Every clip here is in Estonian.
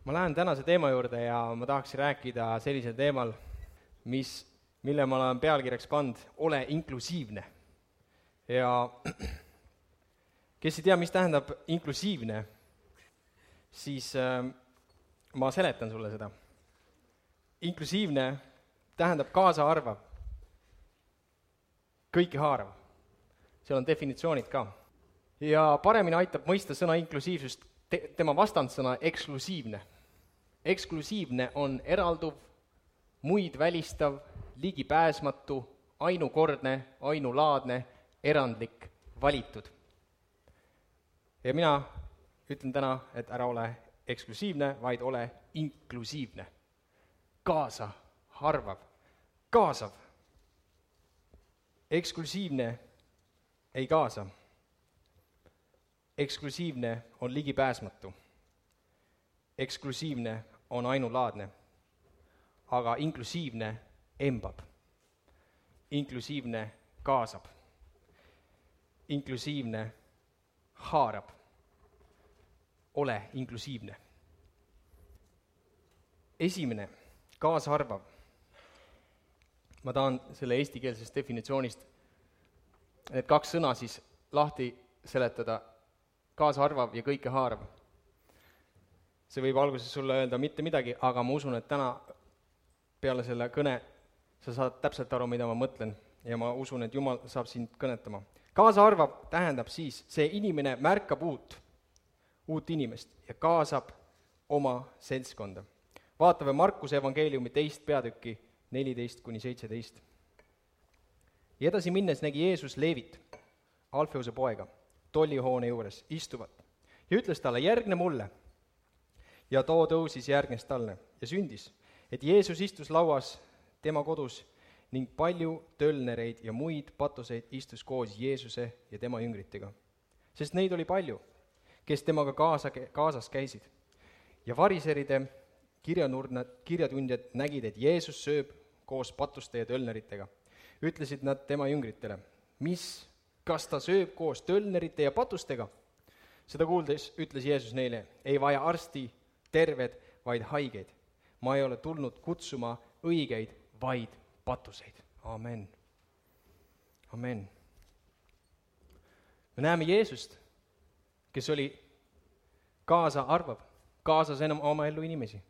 Ma lähen tänase teema juurde ja ma tahaksin rääkida sellisel teemal, mille ma olen pealkirjaks pannud, ole inklusiivne. Ja kes ei tea, mis tähendab inklusiivne, siis ma seletan sulle seda. Inklusiivne tähendab kaasaarvav, kõikehaarav. Seal on definitsioonid ka. Ja paremini aitab mõista sõna inklusiivsust tema vastandsõna eksklusiivne. Eksklusiivne on eralduv, muid välistav, ligipääsmatu, ainukordne, ainulaadne, erandlik, valitud. Ja mina ütlen täna, et ära ole eksklusiivne, vaid ole inklusiivne. Kaasaarvav, kaasav. Eksklusiivne ei kaasa. Eksklusiivne on ligipääsmatu. Eksklusiivne on ainulaadne. Aga inklusiivne embab. Inklusiivne kaasab. Inklusiivne haarab. Ole inklusiivne. Esimene, kaasaarvav. Ma tahan selle eestikeelsest definitsioonist need kaks sõna siis lahti seletada. Kaasaarvav ja kõikehaarav. See võib alguses sulle öelda mitte midagi, aga ma usun, et täna peale selle kõne sa saad täpselt aru, mida ma mõtlen, ja ma usun, et Jumal saab sind kõnetama. Kaasaarvav tähendab siis, see inimene märkab uut inimest ja kaasab oma seltskonda. Vaatame Markuse evangeeliumi 2. peatükki 14-17. Ja edasi minnes nägi Jeesus Leevit, Alfeuse poega, tollihoone juures istuvat ja ütles talle, järgne mulle. Ja too tõusis järgnes talle ja sündis, et Jeesus istus lauas tema kodus ning palju tölnereid ja muid patuseid istus koos Jeesuse ja tema jüngritega. Sest neid oli palju, kes temaga kaasas käisid. Ja variseride kirjatundjad nägid, et Jeesus sööb koos patuste ja tölneritega. Ütlesid nad tema jüngritele, kas ta sööb koos tölnerite ja patustega? Seda kuuldes ütles Jeesus neile, ei vaja arsti terved, vaid haigeid. Ma ei ole tulnud kutsuma õigeid, vaid patuseid. Amen. Amen. Me näeme Jeesust, kes oli kaasaarvav, kaasas enam oma ellu inimesi.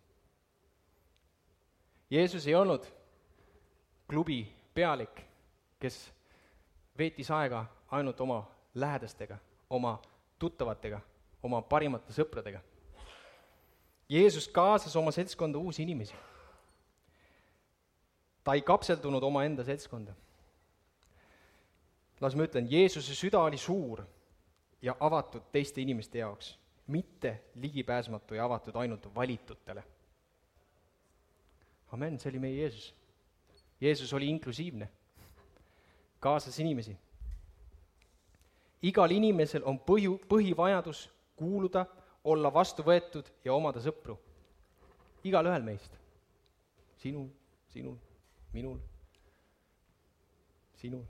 Jeesus ei olnud klubi pealik, kes veetis aega ainult oma lähedastega, oma tuttavatega, oma parimate sõpradega. Jeesus kaasas oma seltskonda uusi inimesi. Ta ei kapseldunud oma enda seltskonda. Las ma ütlen, Jeesuse süda oli suur ja avatud teiste inimeste jaoks, mitte ligipääsmatu ja avatud ainult valitutele. Amen, see oli meie Jeesus. Jeesus oli inklusiivne, kaasas inimesi. Igal inimesel on põhivajadus kuuluda, olla vastu võetud ja omada sõpru. Igal ühel meist. Sinul, minul, sinul.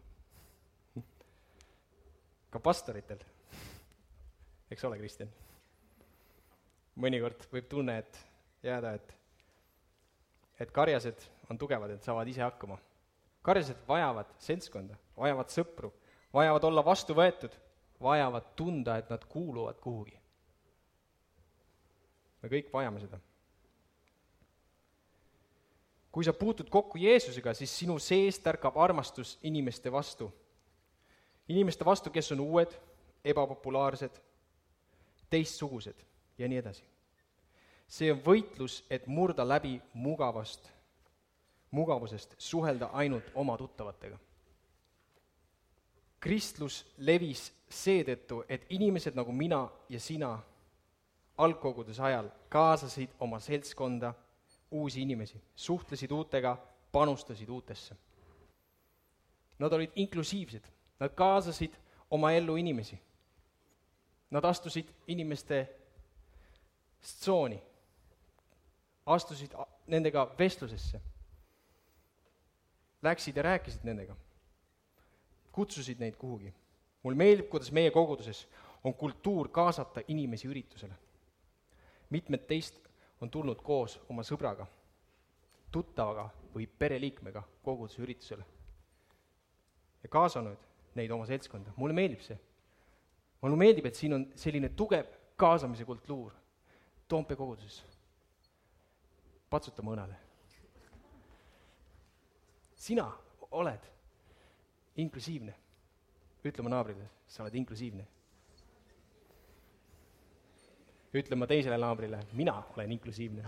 Ka pastoritel. Eks ole, Kristjan? Mõnikord võib tunne, et jääda, et karjased on tugevad, et saavad ise hakkama. Karjased vajavad seltskonda, vajavad sõpru, vajavad olla vastu võetud, vajavad tunda, et nad kuuluvad kuhugi. Me kõik vajame seda. Kui sa puutud kokku Jeesusega, siis sinu seest tärkab armastus inimeste vastu. Inimeste vastu, kes on uued, ebapopulaarsed, teistsugused ja nii edasi. See on võitlus, et murda läbi mugavusest, suhelda ainult oma tuttavatega. Kristlus levis seetõttu, et inimesed nagu mina ja sina algkogudes ajal kaasasid oma seltskonda uusi inimesi, suhtlesid uutega, panustasid uutesse. Nad olid inklusiivsed, nad kaasasid oma ellu inimesi. Nad astusid inimeste tsooni, astusid nendega vestlusesse, läksid ja rääkisid nendega, kutsusid neid kuhugi. Mul meeldib, kuidas meie koguduses on kultuur kaasata inimesi üritusele. Mitmed teist on tulnud koos oma sõbraga, tuttavaga või pereliikmega koguduse üritusele ja kaasanud neid oma seltskonda. Mulle meeldib see. Mulle meeldib, et siin on selline tugev kaasamise kultuur Toompea koguduses. Patsuta mõnale. Sina oled inklusiivne. Ütle oma naabrile, sa oled inklusiivne. Ütle oma teisele naabrile, mina olen inklusiivne.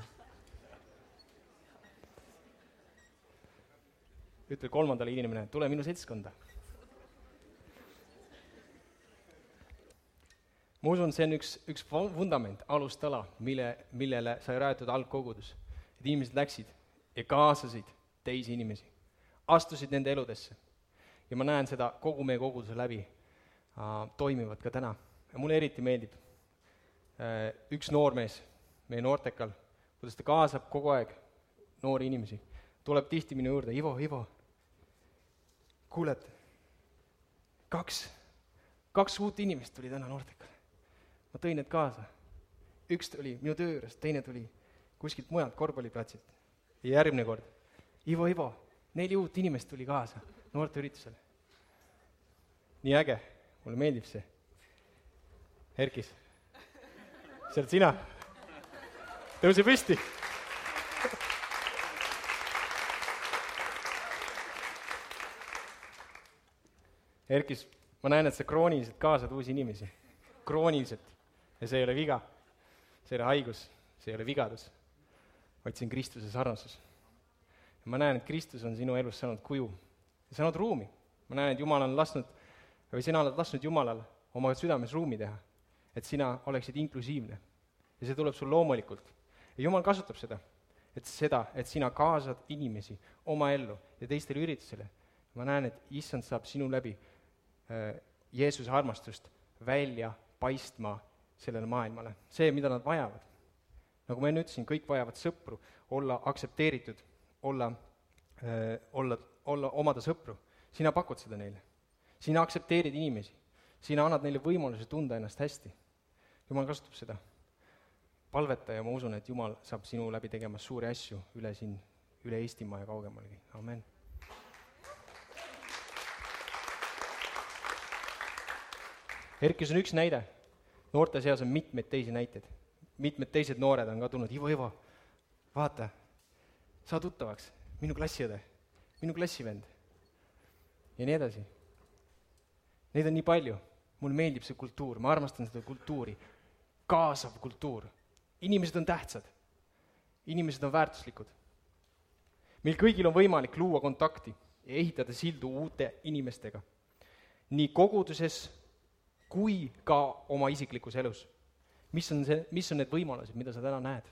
Ütle kolmandale inimene, tule minu seltskonda. Ma usun, see on üks vundament, alustala, millele sai rajatud algkogudus. Et inimesed läksid ja kaasasid teisi inimesi, astusid nende eludesse. Ja ma näen seda kogu meie koguduse läbi toimivad ka täna. Ja mulle eriti meeldib üks noormees meie noortekal, kuidas ta kaasab kogu aeg noori inimesi. Tuleb tihti minu juurde, Ivo, kuuled, kaks uut inimest tuli täna noortekal. Ma tõin need kaasa. Üks tuli minu töö juures, teine tuli kuskilt mujalt korvpalliplatsilt. Ja järgmine kord, Ivo, 4 uut inimest tuli kaasa noorte üritusele. Nii äge, mulle meeldib see. Erkis, see oled sina. Tõuse püsti. Erkis, ma näen, et sa krooniliselt kaasad uusi inimesi. Krooniliselt. Ja see ei ole viga. See ei ole haigus. See ei ole vigadus. Vaid see on Kristuse sarnasus. Ja ma näen, et Kristus on sinu elus saanud kuju. Ja saanud ruumi. Ma näen, et Jumal on sina oled lasknud Jumalal oma südames ruumi teha. Et sina oleksid inklusiivne. Ja see tuleb sul loomulikult. Ja Jumal kasutab seda, et sina kaasad inimesi oma ellu ja teistele üritusele. Ma näen, et Issand saab sinu läbi Jeesuse armastust välja paistma sellele maailmale. See, mida nad vajavad. Nagu ma enne ütlesin, kõik vajavad sõpru, olla aktsepteeritud, omada sõpru. Sina pakud seda neile. Sina aktsepteerid inimesi. Sina annad neile võimaluse tunda ennast hästi. Jumal kasutab seda. Palveta ja ma usun, et Jumal saab sinu läbi tegema suuri asju üle Eestimaa ja kaugemalgi. Amen. Erkis on üks näide. Noorte seas on mitmeid teisi näiteid. Mitmed teised noored on ka tulnud. Ivo, vaata, saa tuttavaks. Minu klassiõde, minu klassivend. Ja nii edasi. Neid on nii palju. Mulle meeldib see kultuur. Ma armastan seda kultuuri. Kaasav kultuur. Inimesed on tähtsad. Inimesed on väärtuslikud. Meil kõigil on võimalik luua kontakti ja ehitada sildu uute inimestega. Nii koguduses kui ka oma isiklikus elus. Mis on need võimalused, mida sa täna näed?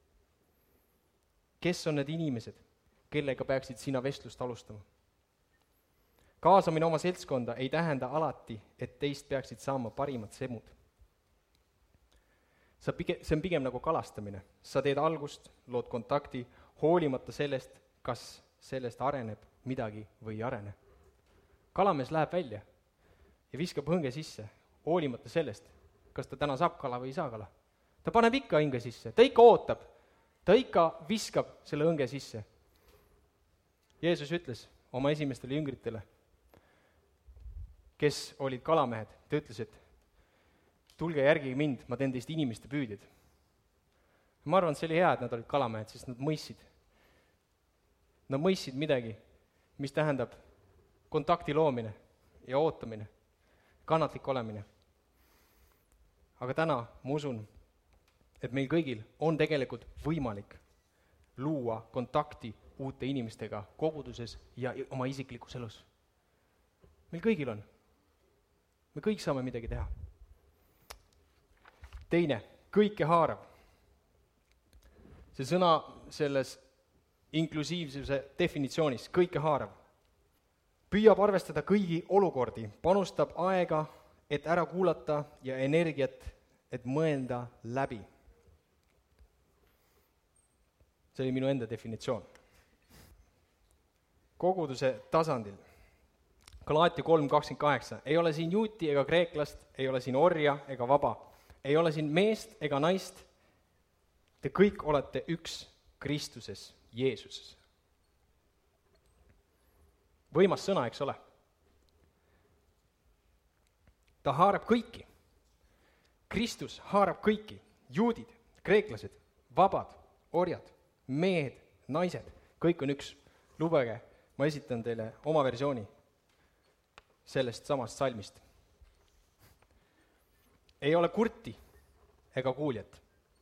Kes on need inimesed, kellega peaksid sina vestlust alustama? Kaasamine oma seltskonda ei tähenda alati, et teist peaksid saama parimad semud. See on pigem nagu kalastamine. Sa teed algust, lood kontakti, hoolimata sellest, kas sellest areneb midagi või ei arene. Kalamees läheb välja ja viskab hõnge sisse, hoolimata sellest, kas ta täna saab kala või ei saa kala. Ta paneb ikka hõnge sisse, ta ikka ootab, ta ikka viskab selle hõnge sisse. Jeesus ütles oma esimestele jüngritele, kes olid kalamehed, ta ütles, et tulge järgige mind, ma teen teist inimeste püüdjad. Ma arvan, et see oli hea, et nad olid kalamehed, sest nad mõistsid midagi, mis tähendab kontakti loomine ja ootamine, kannatlik olemine. Aga täna ma usun, et meil kõigil on tegelikult võimalik luua kontakti uute inimestega koguduses ja oma isiklikus elus. Meil kõigil on. Me kõik saame midagi teha. Teine, kõikehaarav. See sõna selles inklusiivsuse definitsioonis, kõikehaarav. Püüab arvestada kõigi olukordi, panustab aega, et ära kuulata ja energiat, et mõelda läbi. See oli minu enda definitsioon. Koguduse tasandil. Galaatia 3:28. Ei ole siin juuti ega kreeklast, ei ole siin orja ega vaba. Ei ole siin meest ega naist. Te kõik olete üks Kristuses, Jeesuses. Võimas sõna, eks ole? Ta haarab kõiki. Kristus haarab kõiki. Juudid, kreeklased, vabad, orjad, mehed, naised, kõik on üks. Lubage, ma esitan teile oma versiooni sellest samast salmist. Ei ole kurti ega kuuljat,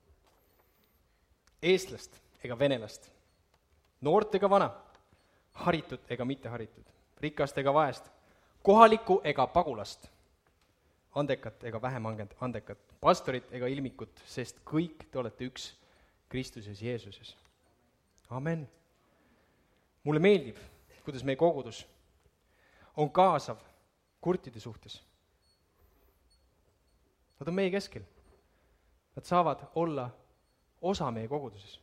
eestlast ega venelast, noort ega vana, haritud ega mitteharitud, rikast ega vaest, kohalikku ega pagulast, andekat ega vähem andekat, pastorit ega ilmikut, sest kõik te olete üks Kristuses Jeesuses. Amen. Mulle meeldib, kuidas meie kogudus on kaasav kurtide suhtes. Nad on meie keskel. Nad saavad olla osa meie koguduses.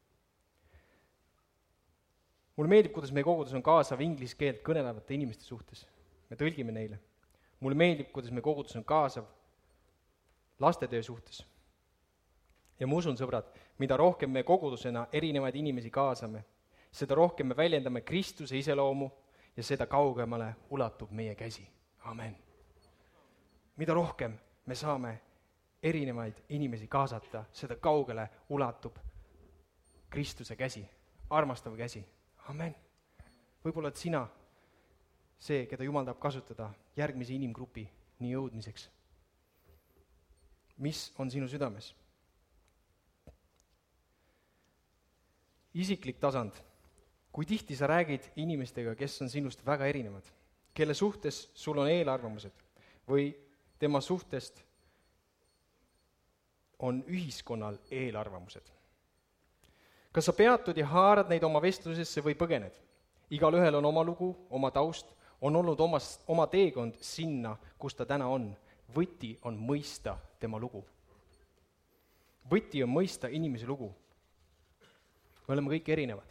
Mulle meeldib, kuidas meie kogudus on kaasav inglise keelt kõnelevate inimeste suhtes. Me tõlgime neile. Mulle meeldib, kuidas meie kogudus on kaasav lastetöö suhtes. Ja ma usun, sõbrad, mida rohkem me kogudusena erinevaid inimesi kaasame, seda rohkem me väljendame Kristuse iseloomu ja seda kaugemale ulatub meie käsi. Amen. Mida rohkem me saame erinevaid inimesi kaasata, seda kaugele ulatub Kristuse käsi, armastav käsi. Amen. Võib-olla et sina see, keda Jumal tahab kasutada järgmise inimgrupi nii jõudmiseks. Mis on sinu südames? Isiklik tasand. Kui tihti sa räägid inimestega, kes on sinust väga erinevad, kelle suhtes sul on eelarvamused või tema suhtest on ühiskonnal eelarvamused. Kas sa peatud ja haarad neid oma vestlusesse või põgened? Igal ühel on oma lugu, oma taust, on olnud oma teekond sinna, kus ta täna on. Võti on mõista tema lugu. Võti on mõista inimese lugu. Me oleme kõik erinevad.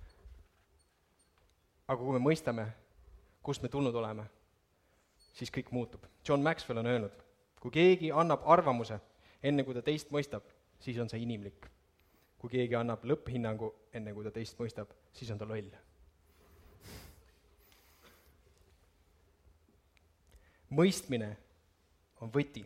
Aga kui me mõistame, kust me tulnud oleme, siis kõik muutub. John Maxwell on öelnud, kui keegi annab arvamuse, enne kui ta teist mõistab, siis on see inimlik. Kui keegi annab lõpphinnangu, enne kui ta teist mõistab, siis on ta loll. Mõistmine on võti.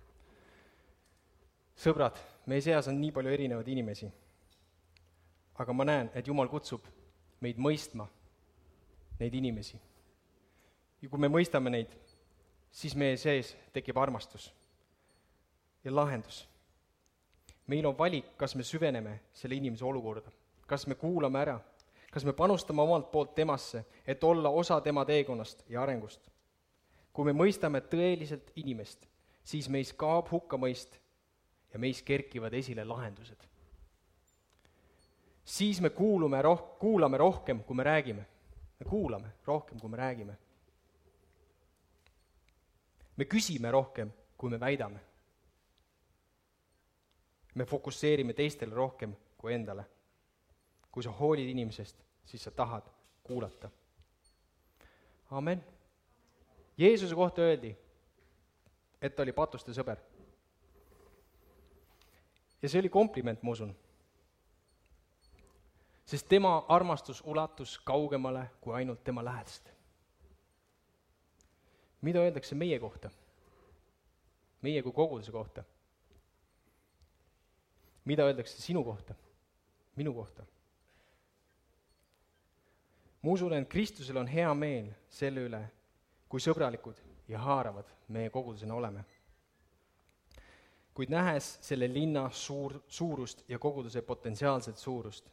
Sõbrad, meie seas on nii palju erinevaid inimesi, aga ma näen, et Jumal kutsub meid mõistma neid inimesi. Ja kui me mõistame neid, siis meie sees tekib armastus ja lahendus. Meil on valik, kas me süveneme selle inimese olukorda, kas me kuulame ära, kas me panustame omalt poolt temasse, et olla osa tema teekonnast ja arengust. Kui me mõistame tõeliselt inimest, siis meis kaob hukkamõist ja meis kerkivad esile lahendused. Siis me kuulame rohkem, kui me räägime. Me kuulame rohkem, kui me räägime. Me küsime rohkem, kui me väidame. Me fokusseerime teistele rohkem kui endale. Kui sa hoolid inimesest, siis sa tahad kuulata. Amen. Jeesuse kohta öeldi, et ta oli patuste sõber. Ja see oli kompliment, ma usun. Sest tema armastus ulatus kaugemale kui ainult tema lähedast. Mida öeldakse meie kohta? Meie kui koguduse kohta? Mida öeldakse sinu kohta? Minu kohta? Ma usun, et Kristusel on hea meel selle üle, kui sõbralikud ja haaravad meie kogudusena oleme. Kuid nähes selle linna suurust ja koguduse potentsiaalset suurust,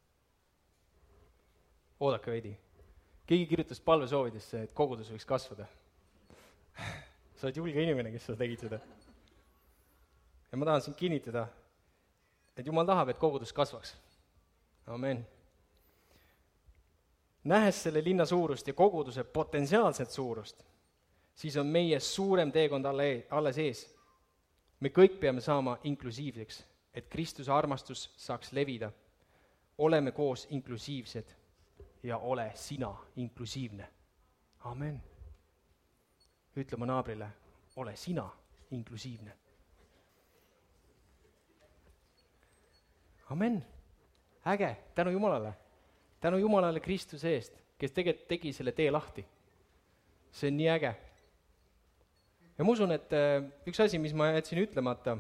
oodake veidi. Keegi kirjutas palvesoovidesse, et kogudus võiks kasvada. Sa oled julge inimene, kes sa tegid seda. Ja ma tahan sind kinnitada, et Jumal tahab, et kogudus kasvaks. Amen. Nähes selle linna suurust ja koguduse potentsiaalset suurust, siis on meie suurem teekond alles ees. Me kõik peame saama inklusiivseks, et Kristuse armastus saaks levida. Oleme koos inklusiivsed ja ole sina inklusiivne. Amen. Ütle oma naabrile, ole sina inklusiivne. Amen. Äge, tänu Jumalale. Tänu Jumalale Kristuse eest, kes tegelikult tegi selle tee lahti. See on nii äge. Ja ma usun, et üks asi, mis ma jätsin ütlemata,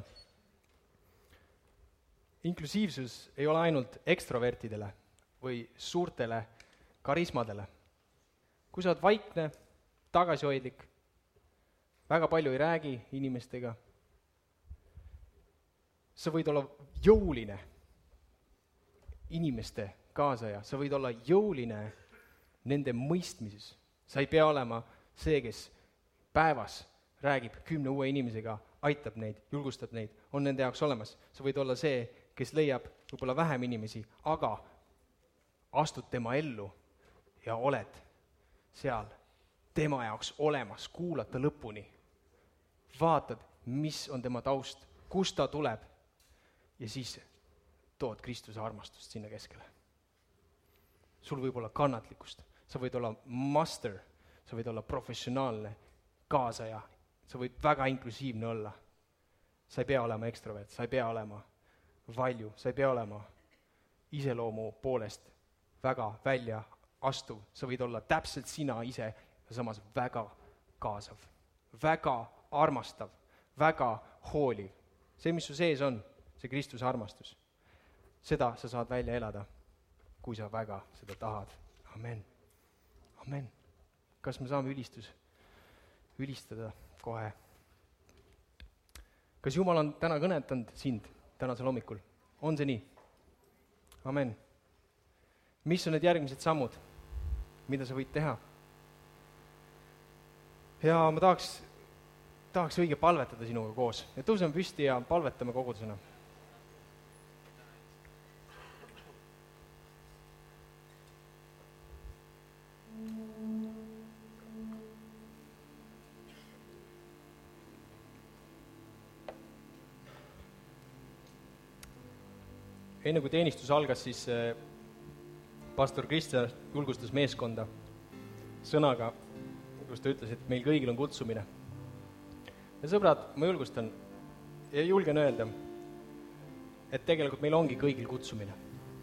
inklusiivsus ei ole ainult ekstrovertidele või suurtele karismadele. Kui sa oled vaikne, tagasihoidlik, väga palju ei räägi inimestega, sa võid olla jõuline inimeste kaasaja, sa võid olla jõuline nende mõistmises. Sa ei pea olema see, kes päevas räägib 10 uue inimesega, aitab neid, julgustab neid, on nende jaoks olemas. Sa võid olla see, kes leiab võib-olla vähem inimesi, aga astud tema ellu ja oled seal tema jaoks olemas, kuulad ta lõpuni. Vaatad, mis on tema taust, kust ta tuleb ja siis tood Kristuse armastust sinna keskele. Sul võib olla kannatlikkust, sa võid olla master, sa võid olla professionaalne kaasaja, sa võid väga inklusiivne olla. Sa ei pea olema ekstrovert, sa ei pea olema valju, sa ei pea olema iseloomu poolest väga välja astuv, sa võid olla täpselt sina ise ja samas väga kaasav, väga armastav, väga hooliv. See, mis su sees on, see Kristuse armastus, seda sa saad välja elada, kui sa väga seda tahad. Amen. Amen. Kas me saame ülistada kohe? Kas Jumal on täna kõnetanud sind tänasel hommikul? On see nii? Amen. Mis on need järgmised sammud, mida sa võid teha? Ja ma tahaks õige palvetada sinuga koos. Ja tõuseme püsti ja palvetame kogudusena. Enne kui teenistus algas, siis pastor Kristjan julgustas meeskonda sõnaga, kus ta ütles, et meil kõigil on kutsumine. Ja sõbrad, ma julgustan ja julgen öelda, et tegelikult meil ongi kõigil kutsumine.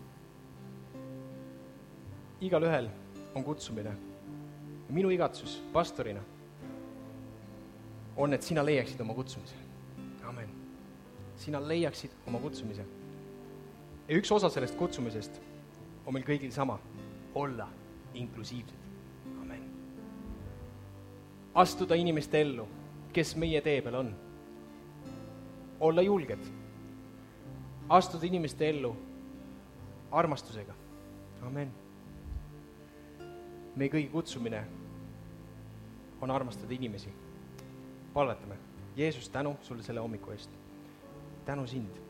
Igal ühel on kutsumine. Ja minu igatsus pastorina on, et sina leiaksid oma kutsumise. Amen. Sina leiaksid oma kutsumise. Ja üks osa sellest kutsumisest on meil kõigil sama, olla inklusiivsed. Amen. Astuda inimeste ellu, kes meie tee peal on. Olla julged. Astuda inimeste ellu armastusega. Amen. Meie kõigi kutsumine on armastada inimesi. Palvetame. Jeesus, tänu sulle selle hommiku eest. Tänu sind.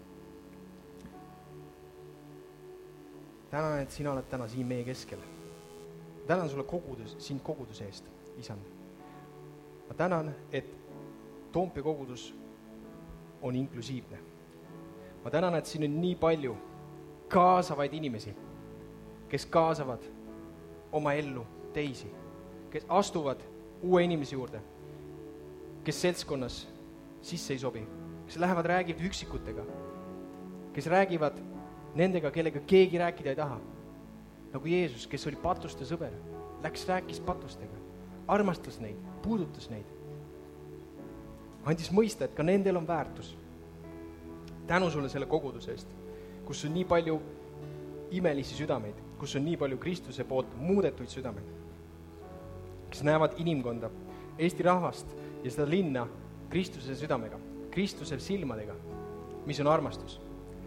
Tänan, et sina oled täna siin meie keskel. Tänan sulle sind koguduse eest, isand. Ma tänan, et Toompea kogudus on inklusiivne. Ma tänan, et siin on nii palju kaasavaid inimesi, kes kaasavad oma ellu teisi, kes astuvad uue inimese juurde, kes seltskonnas sisse ei sobi, kes lähevad räägivad üksikutega, kes räägivad nendega, kellega keegi rääkida ei taha. Nagu Jeesus, kes oli patuste sõber, läks rääkis patustega, armastas neid, puudutas neid. Andis mõista, et ka nendel on väärtus. Tänu sulle selle koguduse eest, kus on nii palju imelisi südameid, kus on nii palju Kristuse poolt muudetuid südameid, kes näevad inimkonda, Eesti rahvast ja seda linna Kristuse südamega, Kristuse silmadega, mis on armastus,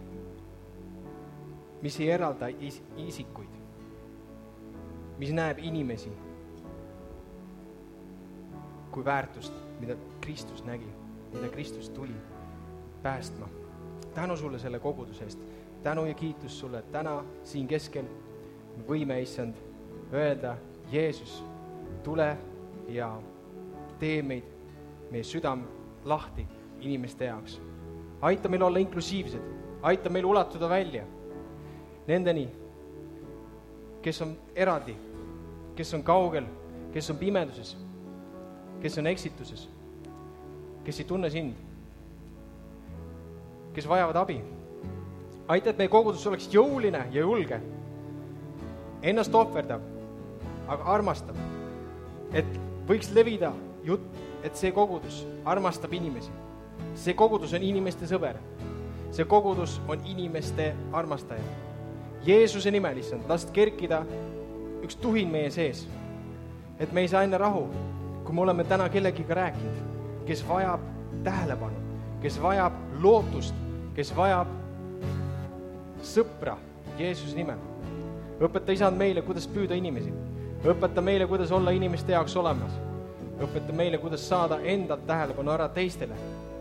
mis ei eralda isikuid, mis näeb inimesi kui väärtust, mida Kristus nägi, mida Kristus tuli päästma. Tänu sulle selle koguduse eest, tänu ja kiitus sulle, et täna siin keskel me võime, issand, öelda, Jeesus, tule ja tee meie südam lahti inimeste jaoks. Aita meil olla inklusiivsed, aita meil ulatuda välja nendeni, kes on eraldi, kes on kaugel, kes on pimeduses, kes on eksituses, kes ei tunne sind, kes vajavad abi, aita, et meie kogudus oleks jõuline ja julge, ennast ohverdav, aga armastab, et võiks levida jutt, et see kogudus armastab inimesi. See kogudus on inimeste sõber. See kogudus on inimeste armastaja. Jeesuse nimel, issand, last kerkida üks tuhin meie sees, et me ei saa enne rahu, kui me oleme täna kellegiga rääkinud, kes vajab tähelepanu, kes vajab lootust, kes vajab sõpra Jeesuse nimel. Õpeta, isand, meile, kuidas püüda inimesi. Õpeta meile, kuidas olla inimeste jaoks olemas. Õpeta meile, kuidas saada endalt tähelepanu ära teistele.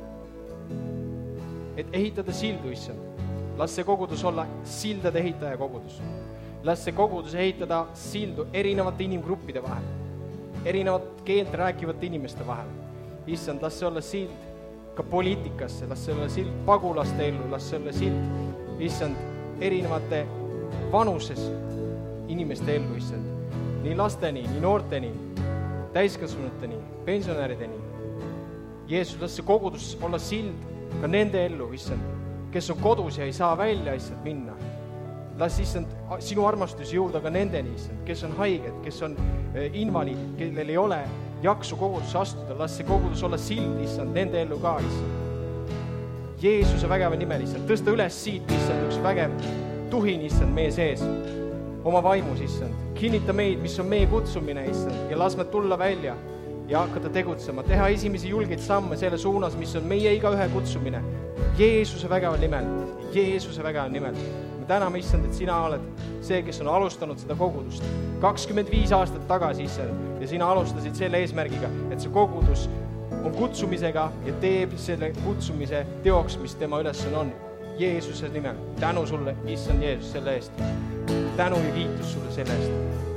Et ehitada sildu, issand. Las see kogudus olla sildade ehitaja kogudus. Las see kogudus ehitada sildu erinevate inimgruppide vahel, erinevat keelt rääkivate inimeste vahel. Issand, las see olla sild ka poliitikasse, las see olla sild pagulaste ellu, las see olla sild, issand, erinevate vanuses inimeste ellu, issand. Nii lasteni, nii noorteni, täiskasvanuteni, pensionärideni. Jeesus, las see kogudus olla sild ka nende ellu, issand, kes on kodus ja ei saa välja, issand, minna. Las, issand, sinu armastus jõuda ka nendeni, issand, kes on haiged, kes on invaliid, kellel ei ole jaksu kogudusse astuda. Las see kogudus olla sild, issand, nende ellu ka, issand. Jeesuse vägeva nimel, issand, tõsta üles siit, issand, üks vägev tuhin, issand, meie sees, oma vaimus, issand. Kinnita meid, mis on meie kutsumine, issand, ja las me tulla välja ja hakata tegutsema, teha esimesi julgeid samme selle suunas, mis on meie igaühe kutsumine. Jeesuse vägeva nimel, Jeesuse vägeva nimel. Me täname, issand, et sina oled see, kes on alustanud seda kogudust 25 aastat tagasi, issand, ja sina alustasid selle eesmärgiga, et see kogudus on kutsumisega ja teeb selle kutsumise teoks, mis tema ülesanne on. Jeesuse nimel. Tänu sulle, issand Jeesus, selle eest. Tänu ja kiitus sulle selle eest.